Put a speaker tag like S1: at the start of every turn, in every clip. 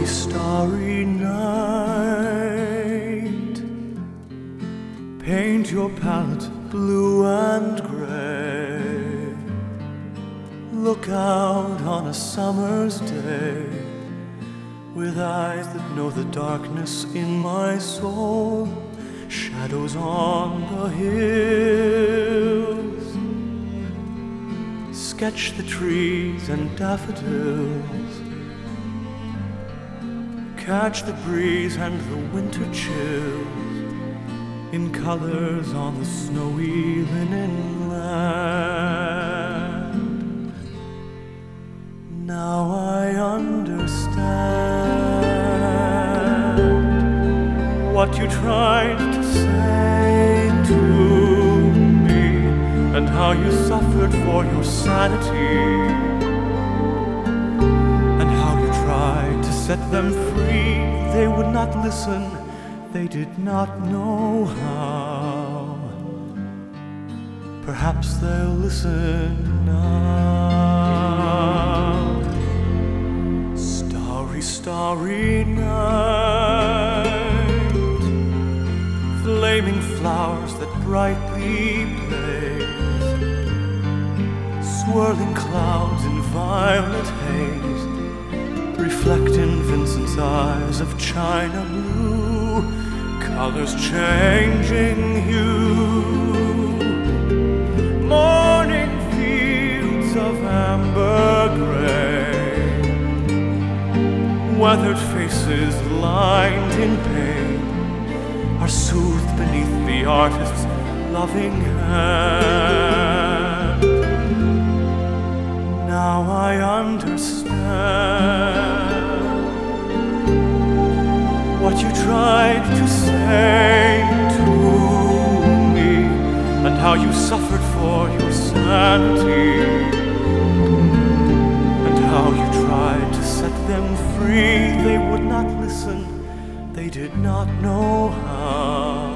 S1: starry night. Paint your palette blue and gray. Look out on a summer's day with eyes that know the darkness in my soul. Shadows on the hills. Sketch the trees and daffodils. Catch the breeze and the winter chills in colors on the snowy linen land. Now I understand what you tried to say to me, and how you suffered for your sanity, and how you tried to set them free. They would not listen, they did not know how. Perhaps they'll listen now. Starry, starry night, flaming flowers that brightly blaze, swirling clouds in violet haze, reflect in Vincent's eyes of china blue, colors changing hue. Morning fields of amber gray, weathered faces lined in pain, are soothed beneath the artist's loving hand. Now I understand what you tried to say to me, and how you suffered for your sanity, and how you tried to set them free. They would not listen, they did not know how.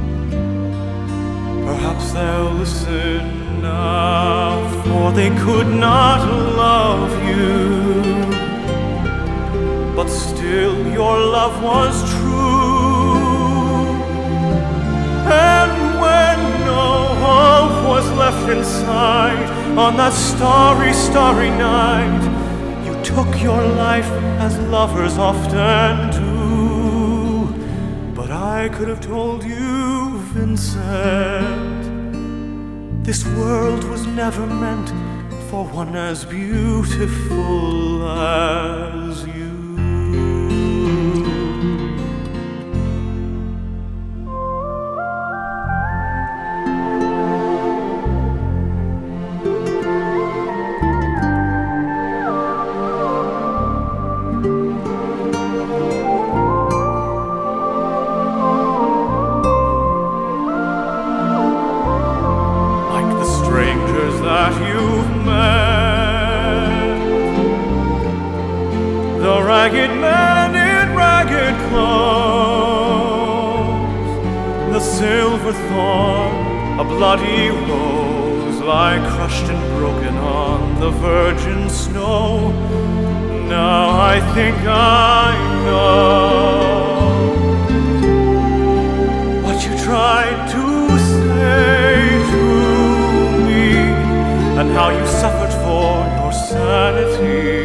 S1: Perhaps they'll listen now, for they could not love you, but still your love was true. And when no hope was left inside, on that starry, starry night, you took your life as lovers often do. But I could have told you, Vincent, this world was never meant for one as beautiful as you. That you've met, the ragged man in ragged clothes, the silver thorn, a bloody rose, lie crushed and broken on the virgin snow. Now I think I know what you tried to say to me, and how you suffered for your sanity,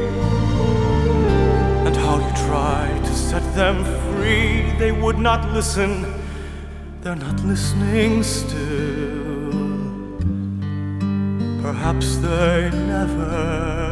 S1: and how you tried to set them free. They would not listen, they're not listening still. Perhaps they never